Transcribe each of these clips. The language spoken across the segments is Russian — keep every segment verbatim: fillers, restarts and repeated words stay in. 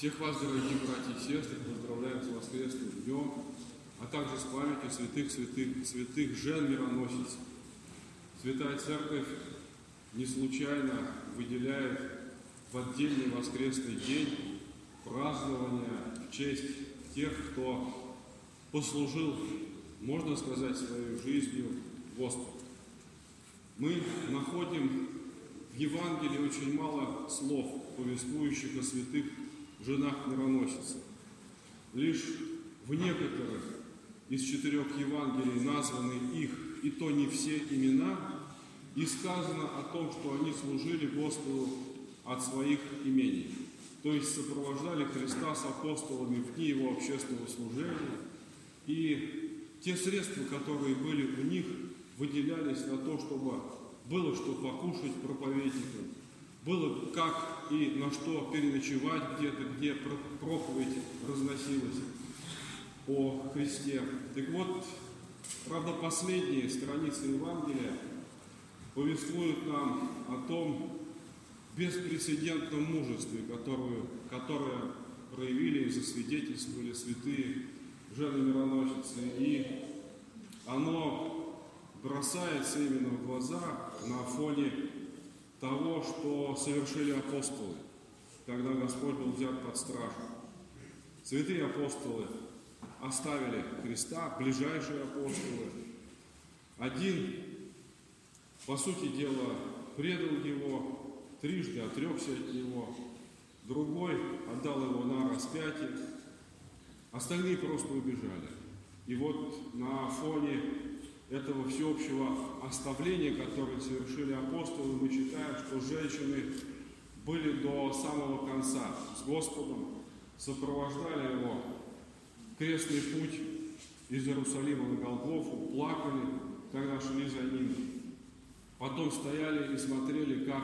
Всех вас, дорогие братья и сестры, поздравляем с воскресным днем, а также с памятью святых, святых, святых жен-мироносиц. Святая Церковь не случайно выделяет в отдельный воскресный день празднования в честь тех, кто послужил, можно сказать, своей жизнью Господу. Мы находим в Евангелии очень мало слов, повествующих о святых женах-мироносицах. Лишь в некоторых из четырех Евангелий названы их, и то не все имена, и сказано о том, что они служили Господу от своих имений, то есть сопровождали Христа с апостолами в дни Его общественного служения, и те средства, которые были у них, выделялись на то, чтобы было что покушать проповедникам, было как и на что переночевать где-то, где проповедь разносилась о Христе. Так вот, правда, последние страницы Евангелия повествуют нам о том беспрецедентном мужестве, которое, которое проявили и засвидетельствовали святые жены-мироносицы. И оно бросается именно в глаза на фоне того, что совершили апостолы, когда Господь был взят под стражу. Святые апостолы оставили Христа, ближайшие апостолы. Один, по сути дела, предал Его, трижды отрекся от Него, другой отдал Его на распятие, остальные просто убежали. И вот на фоне этого всеобщего оставления, которое совершили апостолы, мы читаем, что женщины были до самого конца с Господом, сопровождали Его крестный путь из Иерусалима на Голгофу, плакали, когда шли за Ним. Потом стояли и смотрели, как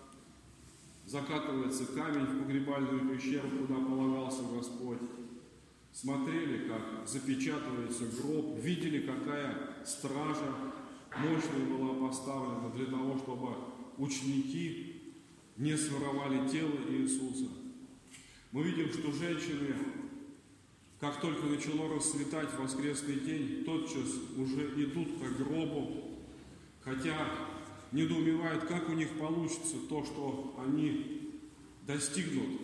закатывается камень в погребальную пещеру, куда полагался Господь. Смотрели, как запечатывается гроб, видели, какая стража мощная была поставлена для того, чтобы ученики не своровали тело Иисуса. Мы видим, что женщины, как только начало расцветать в воскресный день, тотчас уже идут к гробу, хотя недоумевают, как у них получится то, что они достигнут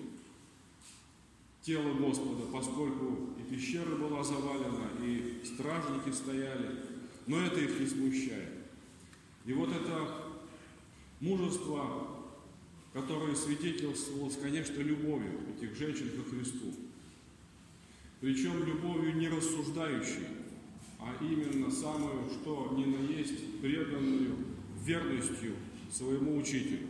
тело Господа, поскольку и пещера была завалена, и стражники стояли, но это их не смущает. И вот это мужество, которое свидетельствовалось, конечно, любовью этих женщин ко Христу. Причем любовью не рассуждающей, а именно самую, что ни на есть, преданную верностью своему учителю.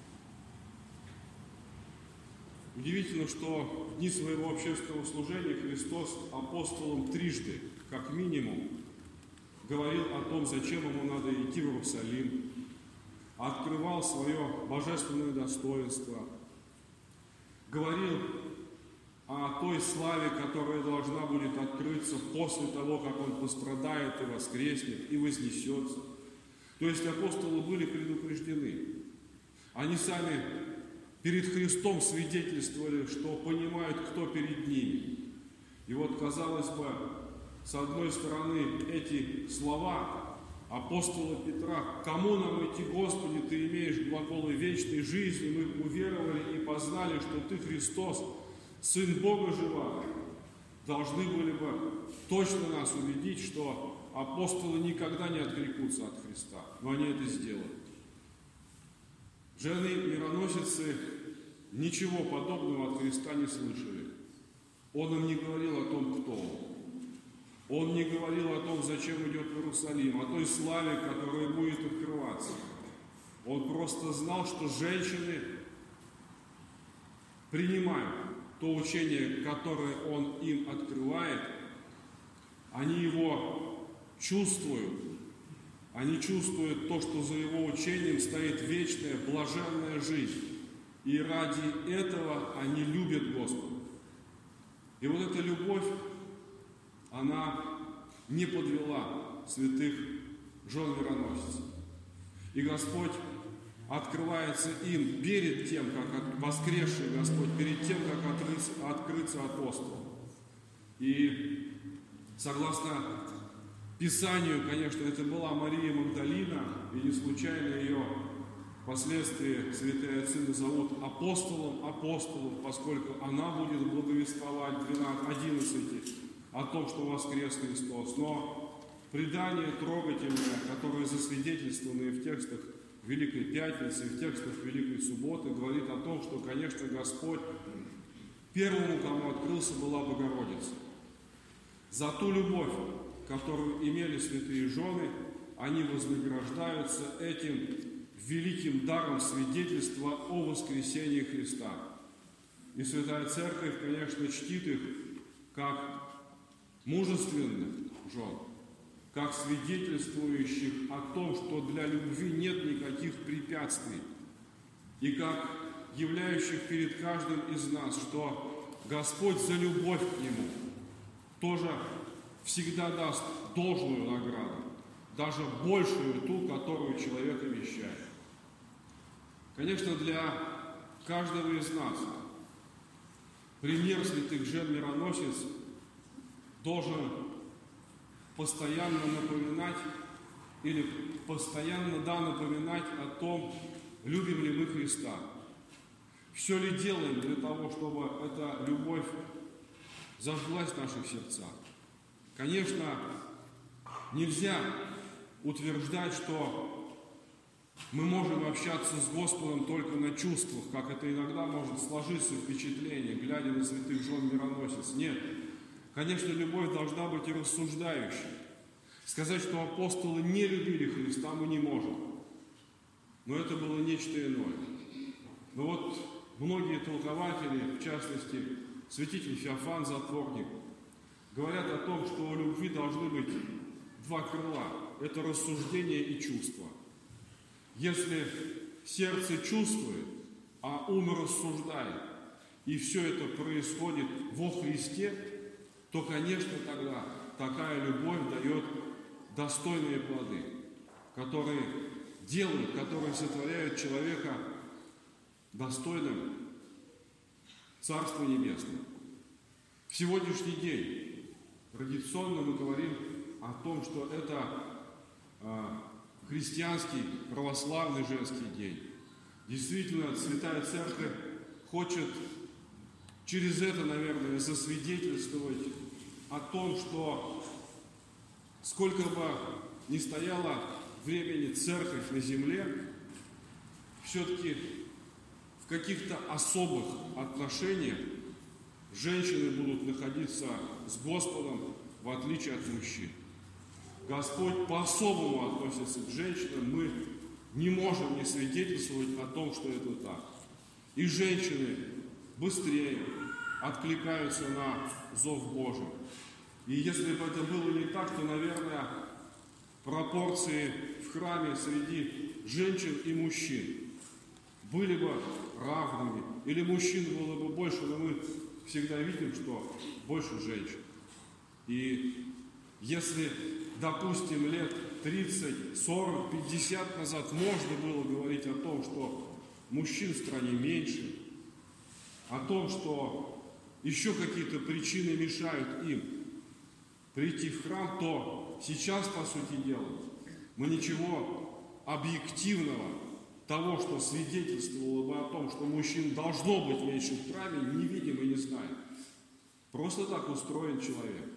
Удивительно, что в дни своего общественного служения Христос апостолам трижды, как минимум, говорил о том, зачем ему надо идти в Иерусалим, открывал свое божественное достоинство, говорил о той славе, которая должна будет открыться после того, как он пострадает и воскреснет, и вознесется. То есть апостолы были предупреждены. Они сами перед Христом свидетельствовали, что понимают, кто перед ними. И вот, казалось бы, с одной стороны, эти слова апостола Петра: «Кому нам идти, Господи, Ты имеешь глаголы вечной жизни, мы уверовали и познали, что Ты Христос, Сын Бога живого», должны были бы точно нас убедить, что апостолы никогда не отрекутся от Христа, но они это сделали. Жены-мироносицы ничего подобного от Христа не слышали. Он им не говорил о том, кто он. Он не говорил о том, зачем идет в Иерусалим, о той славе, которая будет открываться. Он просто знал, что женщины принимают то учение, которое он им открывает, они его чувствуют. Они чувствуют то, что за его учением стоит вечная, блаженная жизнь. И ради этого они любят Господа. И вот эта любовь, она не подвела святых жен-мироносиц. И Господь открывается им перед тем, как воскресший Господь, перед тем, как открыться, открыться апостолам. И согласно Писанию, конечно, это была Мария Магдалина, и не случайно ее впоследствии святые отцы назовут апостолом апостолов, поскольку она будет благовествовать одиннадцати о том, что воскрес Христос. Но предание трогательное, которое засвидетельствовано и в текстах Великой Пятницы, и в текстах Великой Субботы, говорит о том, что, конечно, Господь первому, кому открылся, была Богородица. За ту любовь, которую имели святые жены, они вознаграждаются этим великим даром свидетельства о воскресении Христа. И Святая Церковь, конечно, чтит их как мужественных жен, как свидетельствующих о том, что для любви нет никаких препятствий, и как являющих перед каждым из нас, что Господь за любовь к Нему тоже всегда даст должную награду, даже большую ту, которую человек обещает. Конечно, для каждого из нас пример святых жен-мироносец должен постоянно напоминать или постоянно, да, напоминать о том, любим ли мы Христа. Все ли делаем для того, чтобы эта любовь зажглась в наших сердцах. Конечно, нельзя утверждать, что мы можем общаться с Господом только на чувствах, как это иногда может сложиться впечатление, глядя на святых жен мироносец. Нет. Конечно, любовь должна быть и рассуждающей. Сказать, что апостолы не любили Христа, мы не можем. Но это было нечто иное. Но вот многие толкователи, в частности, святитель Феофан Затворник, говорят о том, что у любви должны быть два крыла. Это рассуждение и чувство. Если сердце чувствует, а ум рассуждает, и все это происходит во Христе, то, конечно, тогда такая любовь дает достойные плоды, которые делают, которые сотворяют человека достойным Царства Небесного. В сегодняшний день традиционно мы говорим о том, что это э, христианский, православный женский день. Действительно, Святая Церковь хочет через это, наверное, засвидетельствовать о том, что сколько бы ни стояло времени Церковь на земле, все-таки в каких-то особых отношениях женщины будут находиться с Господом, в отличие от мужчин. Господь по-особому относится к женщинам, мы не можем не свидетельствовать о том, что это так. И женщины быстрее откликаются на зов Божий. И если бы это было не так, то, наверное, пропорции в храме среди женщин и мужчин были бы равными, или мужчин было бы больше, но мы всегда видим, что больше женщин. И если, допустим, лет тридцать, сорок, пятьдесят назад можно было говорить о том, что мужчин в стране меньше, о том, что еще какие-то причины мешают им прийти в храм, то сейчас, по сути дела, мы ничего объективного, того, что свидетельствовало бы о том, что мужчин должно быть меньше в храме, не видим и не знаем. Просто так устроен человек.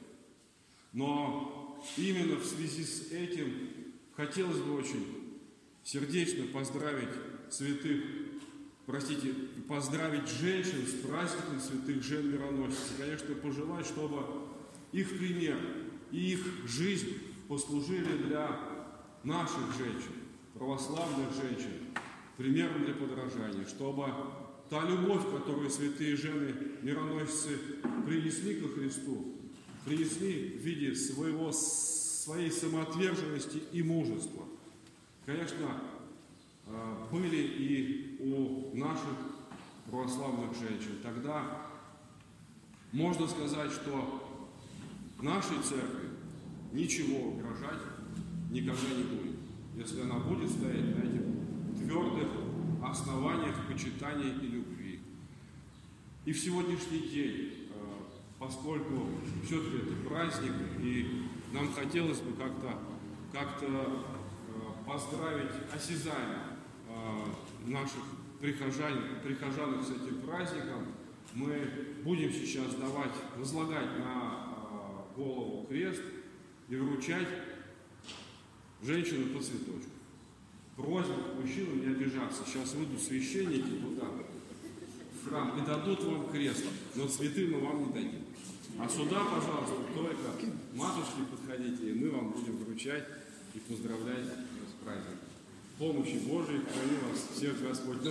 Но именно в связи с этим хотелось бы очень сердечно поздравить святых, простите, поздравить женщин с праздником святых жен мироносец. И, конечно, пожелать, чтобы их пример и их жизнь послужили для наших женщин, православных женщин, примером для подражания, чтобы та любовь, которую святые жены мироносцы принесли ко Христу, принесли в виде своего, своей самоотверженности и мужества, конечно, были и у наших православных женщин. Тогда можно сказать, что нашей церкви ничего угрожать никогда не будет, если она будет стоять на этих твердых основаниях почитания и любви. И в сегодняшний день, поскольку все-таки это праздник, и нам хотелось бы как-то как-то поздравить осязаемо наших прихожан, прихожан с этим праздником, мы будем сейчас давать, возлагать на голову крест и вручать женщину по цветочку. Просьба к мужчинам не обижаться. Сейчас выйдут священники туда, в храм, и дадут вам крест, но цветы мы вам не дадим. А сюда, пожалуйста, только матушки подходите, и мы вам будем вручать и поздравлять с праздником. Помощи Божией, храни вас всех Господь.